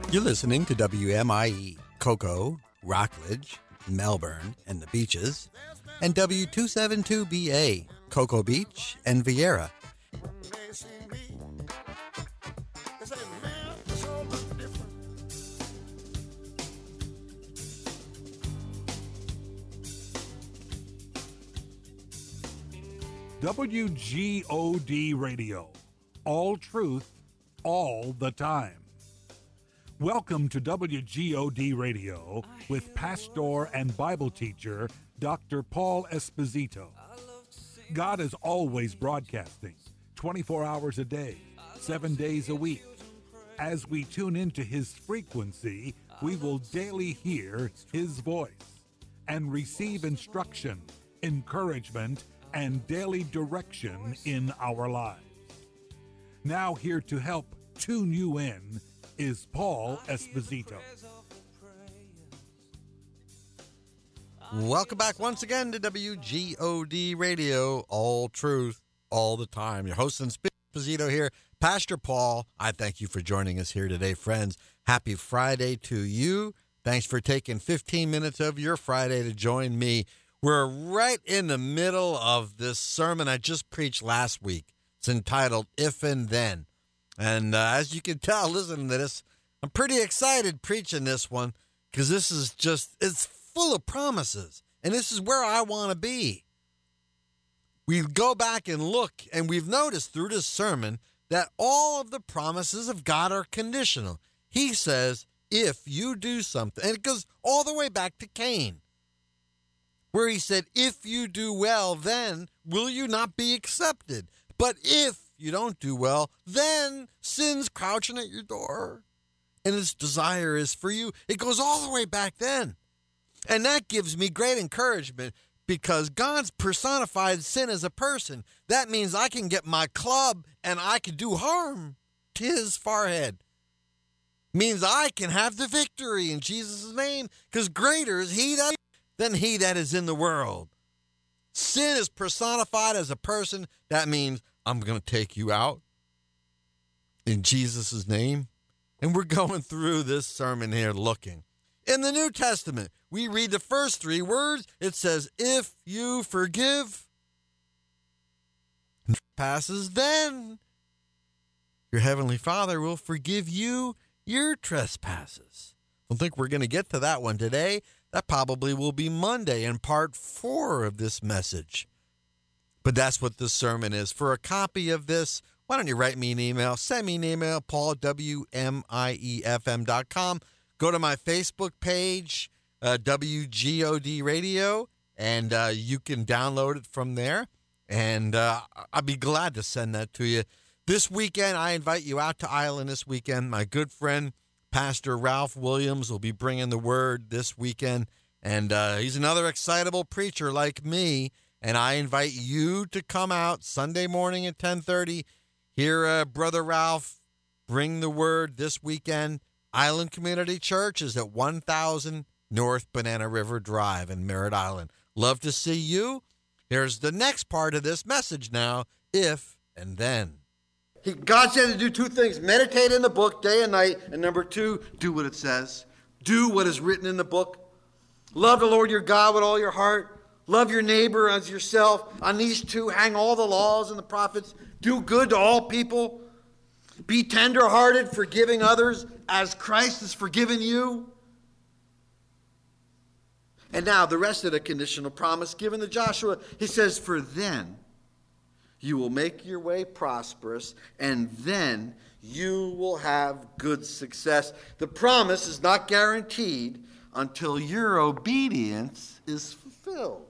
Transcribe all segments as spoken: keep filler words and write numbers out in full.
You're listening to W M I E, Cocoa, Rockledge, Melbourne, and the Beaches, and W two seventy-two B A, Cocoa Beach and Vieira. W G O D Radio, all truth, all the time. Welcome to W G O D Radio with pastor and Bible teacher Doctor Paul Esposito. God is always broadcasting, twenty-four hours a day, seven days a week. As we tune into his frequency, we will daily hear his voice and receive instruction, encouragement, and daily direction in our lives. Now here to help tune you in is Paul Esposito. Welcome back once again to W G O D Radio, all truth, all the time. Your host and Esposito here, Pastor Paul. I thank you for joining us here today, friends. Happy Friday to you. Thanks for taking fifteen minutes of your Friday to join me. We're right in the middle of this sermon I just preached last week. It's entitled If and Then. And uh, as you can tell, listening to this, I'm pretty excited preaching this one because this is just, it's full of promises. And this is where I want to be. We go back and look, and we've noticed through this sermon that all of the promises of God are conditional. He says, if you do something, and it goes all the way back to Cain, where he said, if you do well, then will you not be accepted? But if you don't do well, then sin's crouching at your door, and its desire is for you. It goes all the way back then. And that gives me great encouragement because God's personified sin as a person. That means I can get my club and I can do harm to his forehead. Means I can have the victory in Jesus' name because greater is he that than he that is in the world. Sin is personified as a person. That means I'm going to take you out in Jesus' name. And we're going through this sermon here looking. In the New Testament, we read the first three words. It says, if you forgive passes, then your heavenly Father will forgive you your trespasses. I don't think we're going to get to that one today. That probably will be Monday in part four of this message. But that's what this sermon is. For a copy of this, why don't you write me an email? Send me an email, paul at w m i e f m dot com. Go to my Facebook page, uh, W G O D Radio, and uh, you can download it from there. And uh, I'll be glad to send that to you. This weekend, I invite you out to Ireland this weekend. My good friend, Pastor Ralph Williams, will be bringing the word this weekend. And uh, he's another excitable preacher like me. And I invite you to come out Sunday morning at ten thirty. Hear uh, Brother Ralph bring the word this weekend. Island Community Church is at one thousand North Banana River Drive in Merritt Island. Love to see you. Here's the next part of this message now, if and then. He, God said to do two things. Meditate in the book day and night. And number two, do what it says. Do what is written in the book. Love the Lord your God with all your heart. Love your neighbor as yourself. On these two, hang all the laws and the prophets. Do good to all people. Be tender-hearted, forgiving others as Christ has forgiven you. And now the rest of the conditional promise given to Joshua. He says, for then you will make your way prosperous, and then you will have good success. The promise is not guaranteed until your obedience is fulfilled.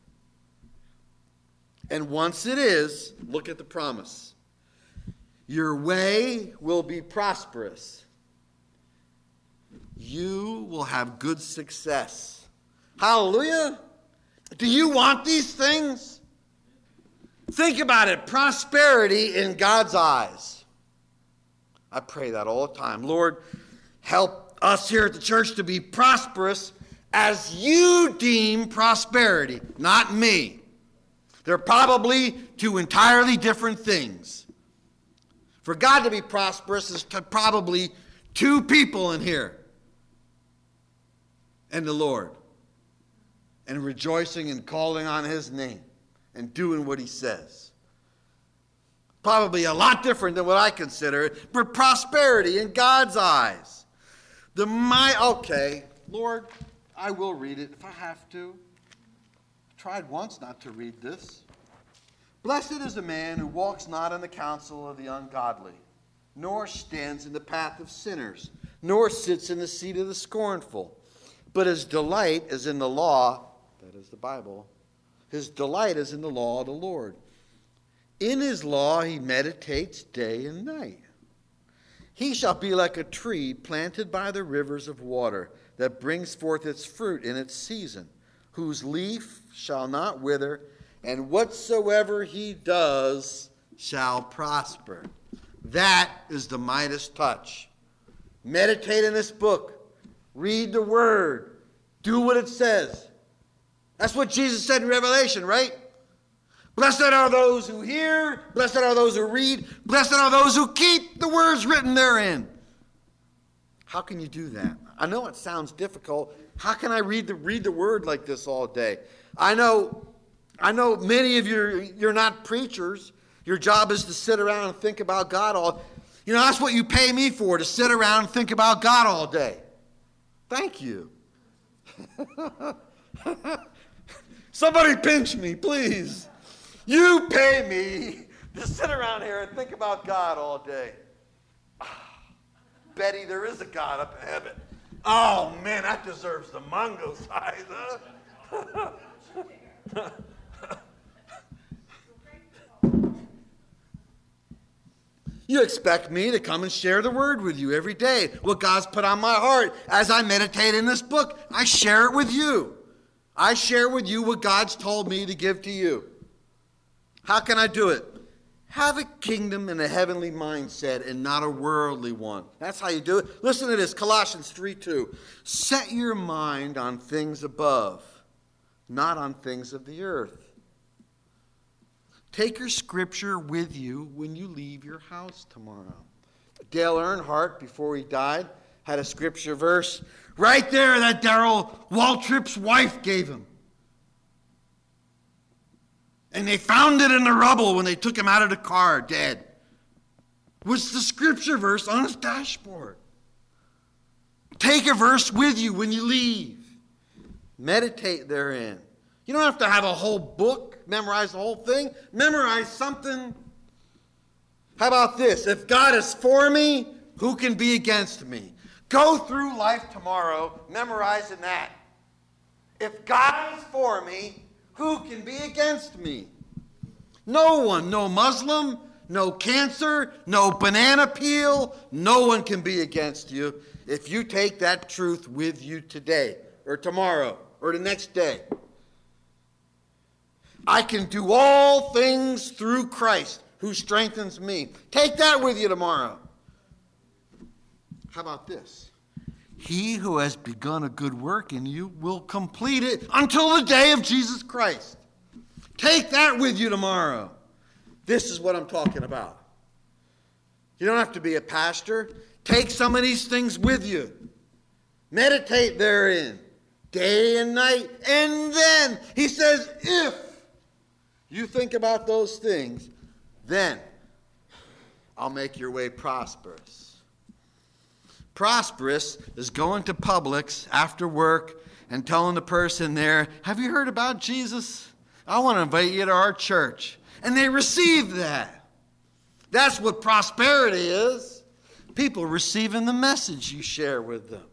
And once it is, look at the promise. Your way will be prosperous. You will have good success. Hallelujah. Do you want these things? Think about it. Prosperity in God's eyes. I pray that all the time. Lord, help us here at the church to be prosperous as you deem prosperity, not me. They're probably two entirely different things. For God to be prosperous is to probably Two people in here. And the Lord. And rejoicing and calling on his name. And doing what he says. Probably a lot different than what I consider it. But prosperity in God's eyes. The my okay, Lord, I will read it if I have to. I tried once not to read this. Blessed is the man who walks not in the counsel of the ungodly, nor stands in the path of sinners, nor sits in the seat of the scornful. But his delight is in the law, that is the Bible. His delight is in the law of the Lord. In his law he meditates day and night. He shall be like a tree planted by the rivers of water, that brings forth its fruit in its season, whose leaf shall not wither, and whatsoever he does shall prosper. That is the Midas touch. Meditate in this book. Read the word. Do what it says. That's what Jesus said in Revelation, right? Blessed are those who hear. Blessed are those who read. Blessed are those who keep the words written therein. How can you do that? I know it sounds difficult. How can I read the read the word like this all day? I know, I know many of you, you're not preachers. Your job is to sit around and think about God all. You know, that's what you pay me for, to sit around and think about God all day. Thank you. Somebody pinch me, please. You pay me to sit around here and think about God all day. Betty, there is a God up in heaven. Oh, man, that deserves the mango size, huh? You expect me to come and share the word with you every day. What God's put on my heart as I meditate in this book, I share it with you. I share with you what God's told me to give to you. How can I do it? Have a kingdom and a heavenly mindset and not a worldly one. That's how you do it. Listen to this, Colossians three two. Set your mind on things above, not on things of the earth. Take your scripture with you when you leave your house tomorrow. Dale Earnhardt, before he died, had a scripture verse right there that Darrell Waltrip's wife gave him. And they found it in the rubble when they took him out of the car, dead. Was the scripture verse on his dashboard. Take a verse with you when you leave. Meditate therein. You don't have to have a whole book, memorize the whole thing. Memorize something. How about this? If God is for me, who can be against me? Go through life tomorrow memorizing that. If God is for me, who can be against me? No one. No Muslim, no cancer, no banana peel. No one can be against you if you take that truth with you today or tomorrow or the next day. I can do all things through Christ who strengthens me. Take that with you tomorrow. How about this? He who has begun a good work in you will complete it until the day of Jesus Christ. Take that with you tomorrow. This is what I'm talking about. You don't have to be a pastor. Take some of these things with you. Meditate therein, day and night. And then, he says, if you think about those things, then I'll make your way prosperous. Prosperous is going to Publix after work and telling the person there, have you heard about Jesus? I want to invite you to our church. And they receive that. That's what prosperity is. People receiving the message you share with them.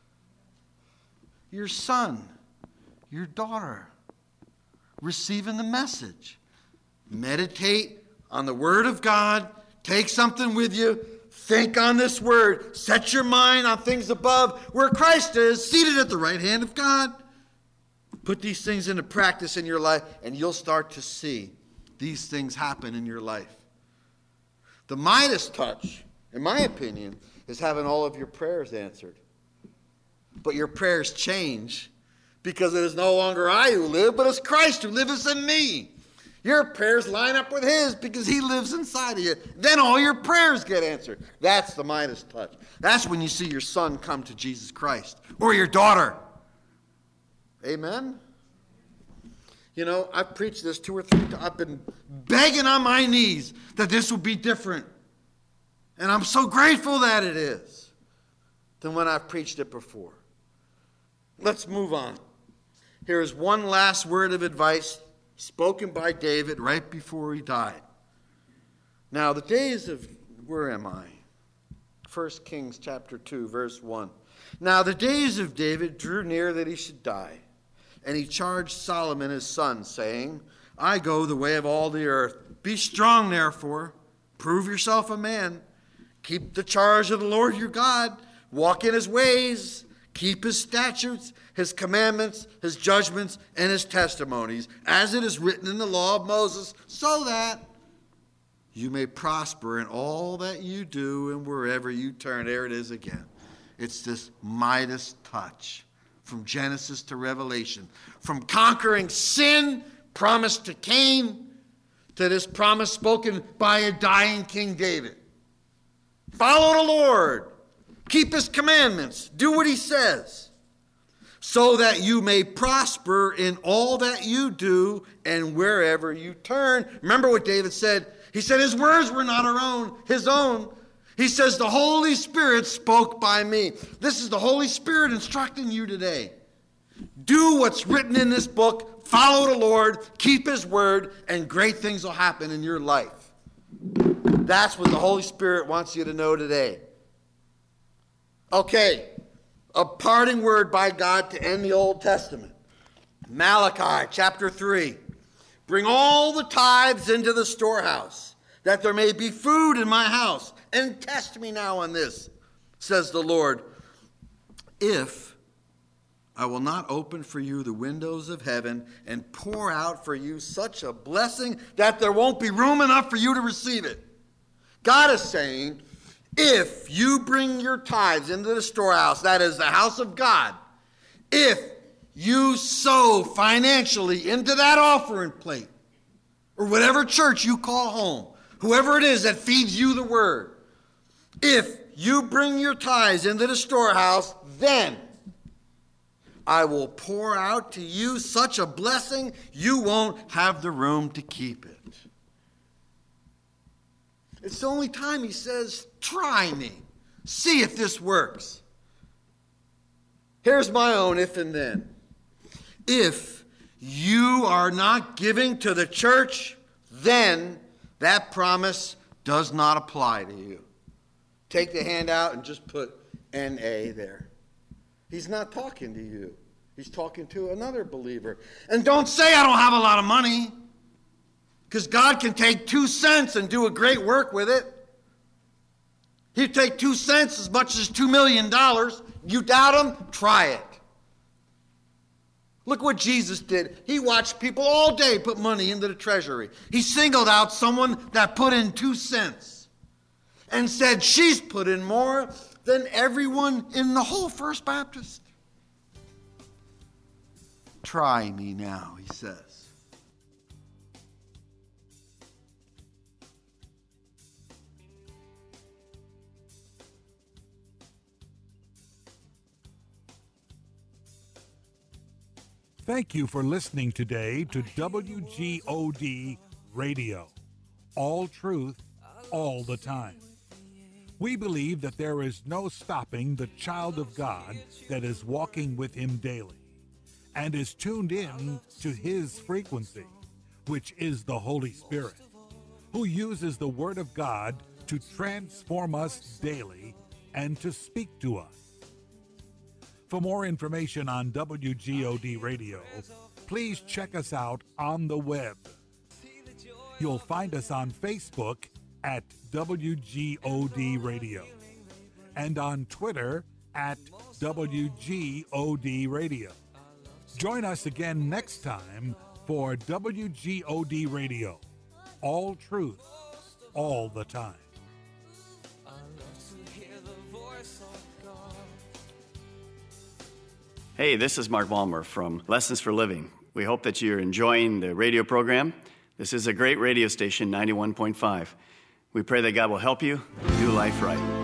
Your son, your daughter, receiving the message. Meditate on the Word of God. Take something with you. Think on this word. Set your mind on things above where Christ is, seated at the right hand of God. Put these things into practice in your life, and you'll start to see these things happen in your life. The Midas touch, in my opinion, is having all of your prayers answered. But your prayers change because it is no longer I who live, but it's Christ who lives in me. Your prayers line up with his because he lives inside of you. Then all your prayers get answered. That's the Midas touch. That's when you see your son come to Jesus Christ or your daughter. Amen? You know, I've preached this two or three times. I've been begging on my knees that this will be different. And I'm so grateful that it is than when I've preached it before. Let's move on. Here is one last word of advice spoken by David right before he died. Now, the days of, where am I? First Kings chapter two, verse one. Now, the days of David drew near that he should die. And he charged Solomon his son, saying, I go the way of all the earth. Be strong, therefore. Prove yourself a man. Keep the charge of the Lord your God. Walk in his ways. Keep his statutes, his commandments, his judgments, and his testimonies, as it is written in the law of Moses, so that you may prosper in all that you do and wherever you turn. There it is again. It's this Midas touch from Genesis to Revelation. From conquering sin, promised to Cain, to this promise spoken by a dying King David. Follow the Lord. Keep his commandments. Do what he says. So that you may prosper in all that you do and wherever you turn. Remember what David said? He said his words were not our own, his own. He says the Holy Spirit spoke by me. This is the Holy Spirit instructing you today. Do what's written in this book. Follow the Lord. Keep his word. And great things will happen in your life. That's what the Holy Spirit wants you to know today. Okay, a parting word by God to end the Old Testament. Malachi chapter three. Bring all the tithes into the storehouse, that there may be food in my house. And test me now on this, says the Lord. If I will not open for you the windows of heaven and pour out for you such a blessing that there won't be room enough for you to receive it. God is saying, if you bring your tithes into the storehouse, that is the house of God, if you sow financially into that offering plate, or whatever church you call home, whoever it is that feeds you the word, if you bring your tithes into the storehouse, then I will pour out to you such a blessing you won't have the room to keep it. It's the only time he says, try me. See if this works. Here's my own if and then. If you are not giving to the church, then that promise does not apply to you. Take the hand out and just put N A there. He's not talking to you. He's talking to another believer. And don't say I don't have a lot of money. Because God can take two cents and do a great work with it. He'd take two cents as much as two million dollars. You doubt him? Try it. Look what Jesus did. He watched people all day put money into the treasury. He singled out someone that put in two cents and said, she's put in more than everyone in the whole First Baptist. Try me now, he says. Thank you for listening today to W G O D Radio. All truth, all the time. We believe that there is no stopping the child of God that is walking with him daily and is tuned in to his frequency, which is the Holy Spirit, who uses the Word of God to transform us daily and to speak to us. For more information on W G O D Radio, please check us out on the web. You'll find us on Facebook at W G O D Radio and on Twitter at W G O D Radio. Join us again next time for W G O D Radio. All truth, all the time. Hey, this is Mark Balmer from Lessons for Living. We hope that you're enjoying the radio program. This is a great radio station, ninety-one point five. We pray that God will help you do life right.